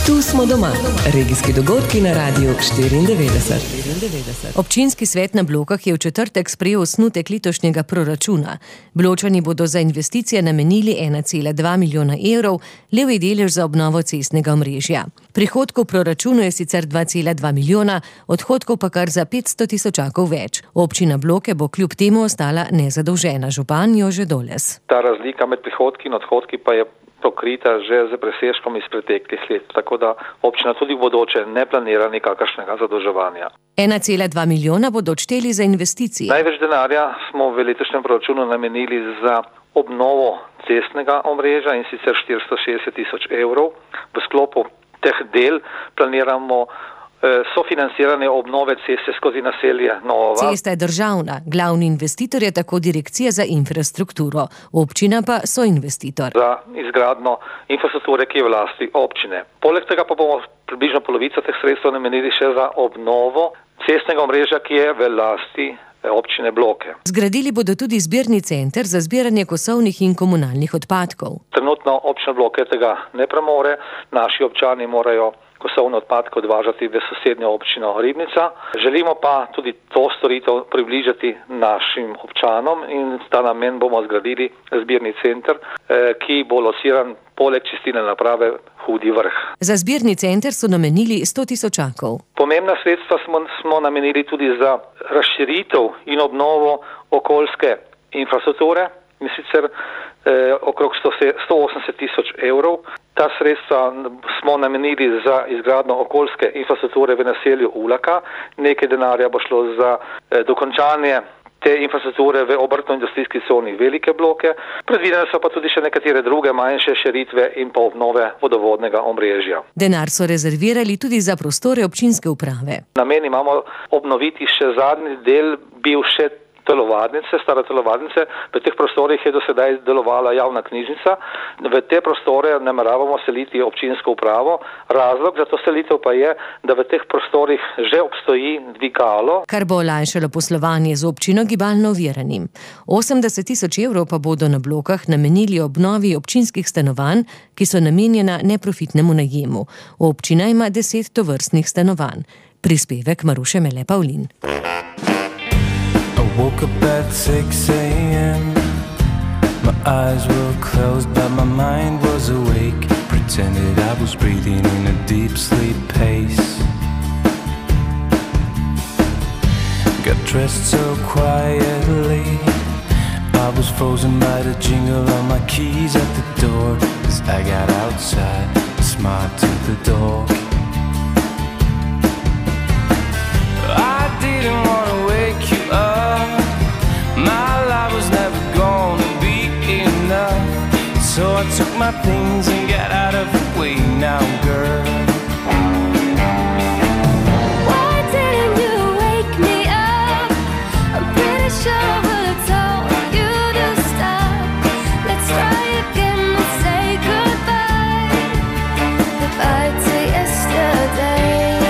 Tu smo doma. Regijski dogodki na Radiu 94. Občinski svet na Blokah je v četrtek sprejel osnutek letošnjega proračuna. Bločani bodo za investicije namenili 1,2 milijona evrov, levji delež za obnovo cestnega omrežja. Prihodkov v proračunu je sicer 2,2 milijona, odhodkov pa kar za 500 tisočakov več. Občina Bloke bo kljub temu ostala nezadolžena. Župan Jože Doles. Ta razlika med prihodki in odhodki pa je pokrita že z presežkom iz preteklih let, tako da občina tudi v bodoče ne planira nikakršnega zadolževanja. 1,2 milijona bodo odšteli za investicije. Največ denarja smo v letošnjem proračunu namenili za obnovo cestnega omrežja, in sicer 460 tisoč evrov. V sklopu teh del planiramo sofinanciranje obnove ceste skozi naselje Nova. Cesta je državna, glavni investitor je tako Direkcija za infrastrukturo, občina pa soinvestitor. Za izgradnjo infrastrukture, ki je v lasti občine. Poleg tega pa bomo približno polovico teh sredstev namenili še za obnovo cestnega omrežja, ki je v lasti občine Bloke. Zgradili bodo tudi zbirni center za zbiranje kosovnih in komunalnih odpadkov. Trenutno občina Bloke tega ne premore, naši občani morajo kosovne odpadke odvažati v sosednjo občino Ribnica. Želimo pa tudi to storitev približati našim občanom in ta namen bomo zgradili zbirni center, ki bo lociran poleg čistilne naprave Hudi Vrh. Za zbirni center so namenili 100 tisočakov. Pomembna sredstva smo namenili tudi za razširitev in obnovo okoljske infrastrukture, in sicer okrog 180 tisoč evrov. Ta sredstva smo namenili za izgradnjo okoljske infrastrukture v naselju Ulaka. Nekaj denarja bo šlo za dokončanje te infrastrukture v obrtno-industrijski coni Velike Bloke. Predvidene so pa tudi še nekatere druge manjše širitve in pa obnove vodovodnega omrežja. Denar so rezervirali tudi za prostore občinske uprave. Namen imamo obnoviti še zadnji del bivše telovadnice, stare telovadnice. V teh prostorih je do sedaj delovala javna knjižnica. V te prostore nameravamo seliti občinsko upravo. Razlog za to selitev pa je, da v teh prostorih že obstoji dvigalo, kar bo olajšalo poslovanje z občino gibalno oviranim. 80 tisoč evrov pa bodo na Blokah namenili obnovi občinskih stanovanj, ki so namenjena neprofitnemu najemu. Občina ima 10 tovrstnih stanovanj. Prispevek Maruše Mele Pavlin. Woke up at 6 a.m. My eyes were closed but my mind was awake. Pretended I was breathing in a deep sleep pace. Got dressed so quietly, I was frozen by the jingle of my keys at the door. As I got outside, I smiled to the dog. I didn't want to wake you up. My life was never gonna be enough, so I took my things and got out of the way now, girl. Why didn't you wake me up? I'm pretty sure I would've told you to stop. Let's try again and say goodbye. Goodbye to yesterday.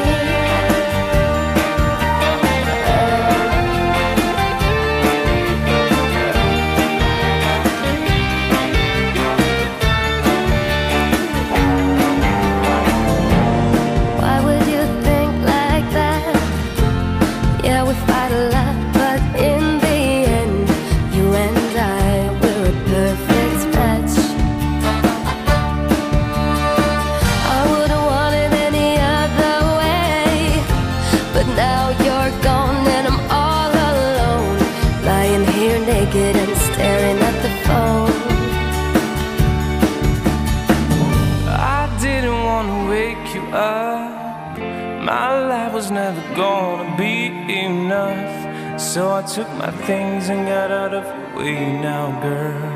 And staring at the phone. I didn't want to wake you up. My life was never gonna be enough, so I took my things and got out of the way now, girl.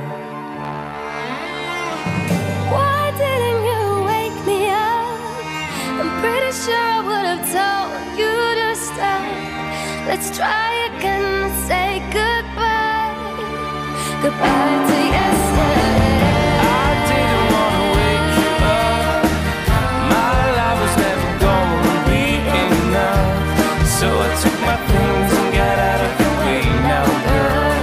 Why didn't you wake me up? I'm pretty sure I would've told you to stop. Let's try again and say goodbye. Goodbye to yesterday. I didn't want to wake you up. My life was never gonna be enough, so I took my things and got out of the way now, girl.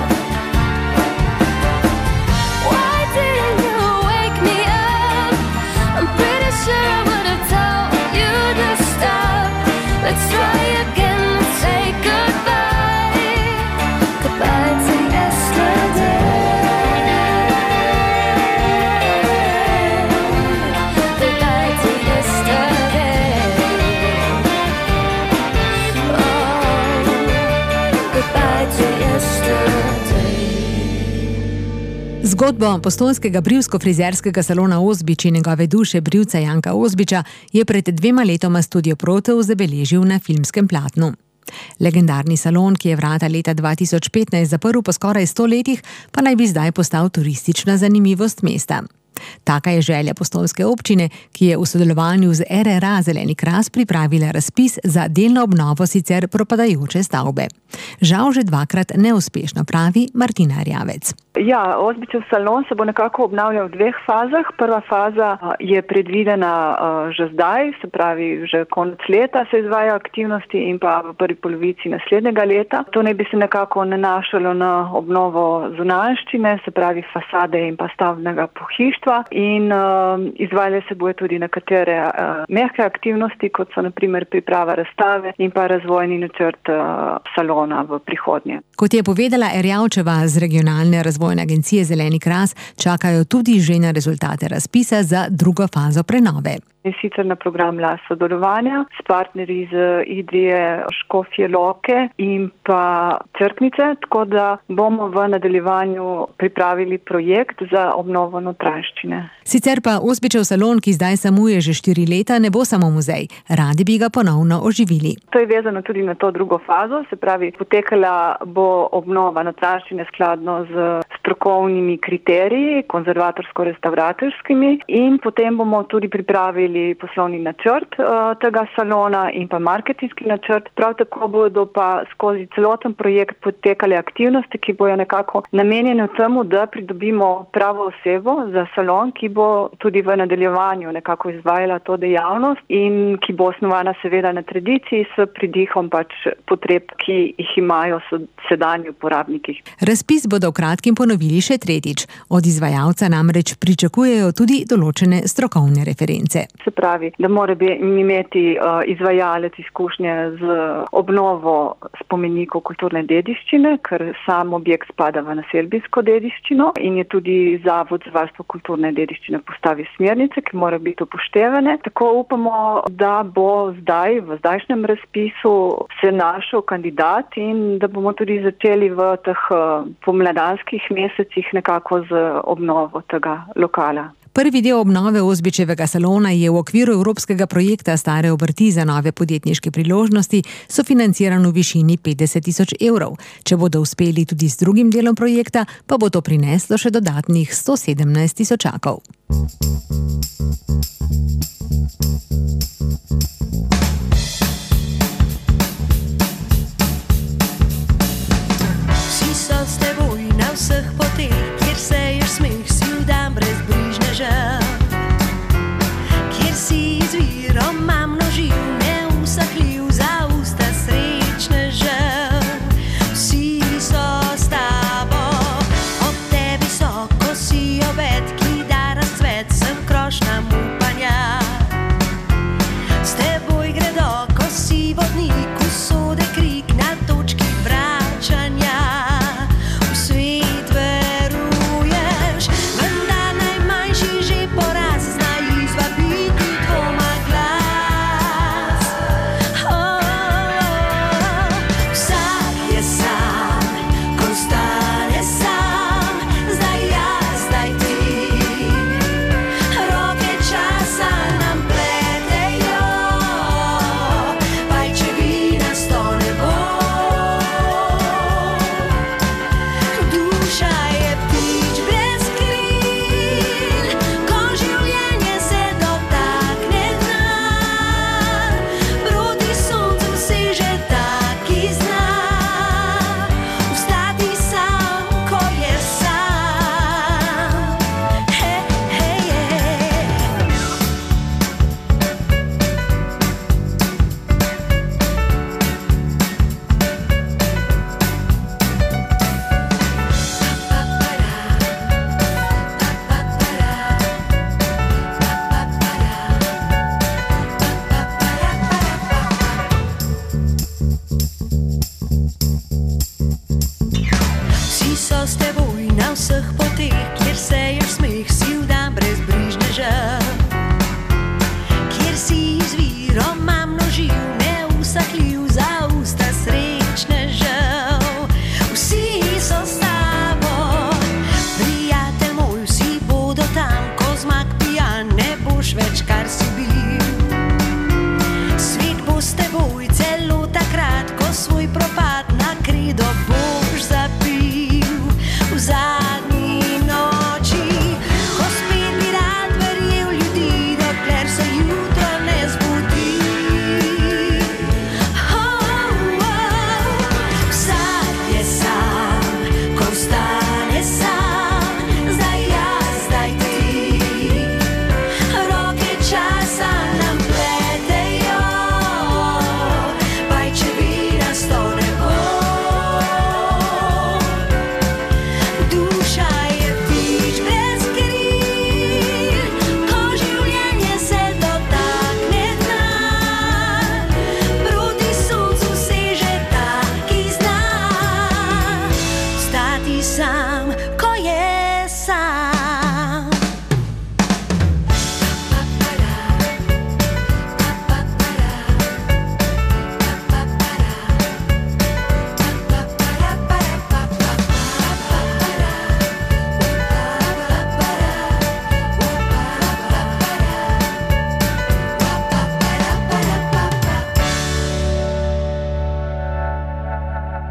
Why didn't you wake me up? I'm pretty sure I would've told Zgodbo postojnskega brivsko-frizerskega salona Ozbič in njegove duše brivca Janka Ozbiča je pred 2 letoma Studio Proteus zabeležil na filmskem platnu. Legendarni salon, ki je vrata leta 2015 zaprl po skoraj 100 letih, pa naj bi zdaj postal turistična zanimivost mesta. Taka je želja postojnske občine, ki je v sodelovanju z RRA Zeleni Kras pripravila razpis za delno obnovo sicer propadajoče stavbe. Žal že 2-krat neuspešno, pravi Martina Erjavec. Ja, Ozbičev salon se bo nekako obnavljal v 2 fazah. Prva faza je predvidena že zdaj, se pravi že konec leta se izvaja aktivnosti in pa v prvi polovici naslednjega leta. To naj bi se nekako nanašalo na obnovo zunanjščine, se pravi fasade in pa stavbnega pohištva in izvajale se bojo tudi nekatere mehke aktivnosti, kot so na primer priprava razstave in pa razvojni načrt salona v prihodnje. Kot je povedala Erjavčeva z regionalne razvojne agencije Zeleni Kras, čakajo tudi že na rezultate razpisa za drugo fazo prenove. In sicer na program sodelovanja s partnerji z Idrije, Škofje Loke in pa Cerknice, tako da bomo v nadaljevanju pripravili projekt za obnovo notranjščine. Sicer pa Ozbičev salon, ki zdaj samuje že 4 leta, ne bo samo muzej. Radi bi ga ponovno oživili. To je vezano tudi na to drugo fazo, se pravi, potekala bo obnova notranjščine skladno z strokovnimi kriteriji, konzervatorsko-restauratorskimi in potem bomo tudi pripravili poslovni načrt tega salona in pa marketinški načrt. Prav tako bodo pa skozi celoten projekt potekale aktivnosti, ki bojo nekako namenjene temu, da pridobimo pravo osebo za salon, ki bo tudi v nadaljevanju nekako izvajala to dejavnost in ki bo osnovana seveda na tradiciji s pridihom pač potreb, ki jih imajo sedanji uporabniki. Razpis bodo v kratkem ponovili še 3. Od izvajalca namreč pričakujejo tudi določene strokovne reference. Se pravi, da mora imeti izvajalec izkušnje z obnovo spomenikov kulturne dediščine, ker sam objekt spada v naselbinsko dediščino in je tudi Zavod za varstvo kulturne dediščine postavil smernice, ki morajo biti upoštevane. Tako upamo, da bo zdaj v zdajšnjem razpisu se našel kandidat in da bomo tudi začeli v teh pomladanskih mesecih nekako z obnovo tega lokala. Prvi del obnove Ozbičevega salona je v okviru evropskega projekta Stare obrti za nove podjetniške priložnosti sofinanciran v višini 50 000 evrov. Če bodo uspeli tudi z drugim delom projekta, pa bo to prineslo še dodatnih 117 tisočakov. Vsi so s teboj na vseh poteh, kjer seješ smeh, si vdam brez kjer si izvirom mam množiv, neusahljiv za usta srečnežev. Vsi so s tabo, ob tebi visoko si obet, ki da razcvet, sem krošnam upanja.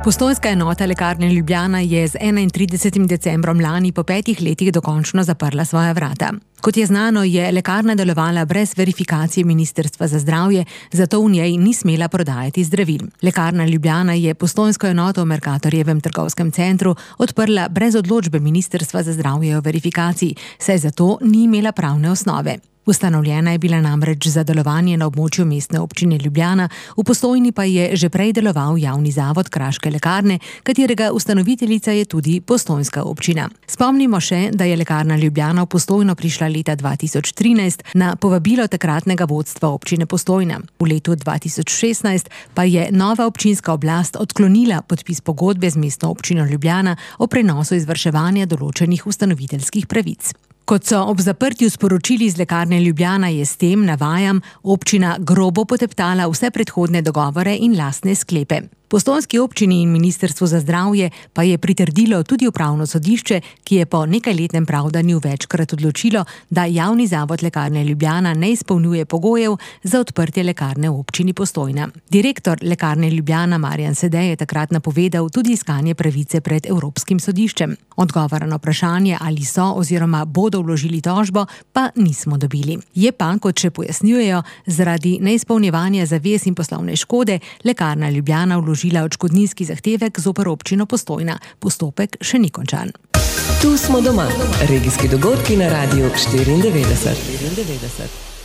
Postojnska enota Lekarne Ljubljana je z 31. decembrom lani po 5 letih dokončno zaprla svoja vrata. Kot je znano, je lekarna delovala brez verifikacije Ministrstva za zdravje, zato v njej ni smela prodajati zdravil. Lekarna Ljubljana je Postojnsko enoto v Mercatorjevem trgovskem centru odprla brez odločbe Ministrstva za zdravje o verifikaciji, saj zato ni imela pravne osnove. Ustanovljena je bila namreč za delovanje na območju Mestne občine Ljubljana, v Postojni pa je že prej deloval javni zavod Kraške lekarne, katerega ustanoviteljica je tudi Postojnska občina. Spomnimo še, da je Lekarna Ljubljana v Postojno prišla leta 2013 na povabilo takratnega vodstva občine Postojna. V letu 2016 pa je nova občinska oblast odklonila podpis pogodbe z Mestno občino Ljubljana o prenosu izvrševanja določenih ustanoviteljskih pravic. Kot so ob zaprtju sporočili iz Lekarne Ljubljana, je s tem, navajam, občina grobo poteptala vse predhodne dogovore in lastne sklepe. Postojnski občini in Ministrstvu za zdravje pa je pritrdilo tudi upravno sodišče, ki je po nekajletnem pravdanju večkrat odločilo, da javni zavod Lekarne Ljubljana ne izpolnjuje pogojev za odprtje lekarne v občini Postojna. Direktor Lekarne Ljubljana Marjan Sedej je takrat napovedal tudi iskanje pravice pred Evropskim sodiščem. Odgovora na vprašanje, ali so oziroma bodo vložili tožbo, pa nismo dobili. Je pa, kot še pojasnjujejo, zaradi neizpolnjevanja zavez in poslovne škode Lekarna Ljubljana vložila odškodninski zahtevek zoper občino Postojna. Postopek še ni končan. Tu smo doma. Regijski dogodki na Radiu 94.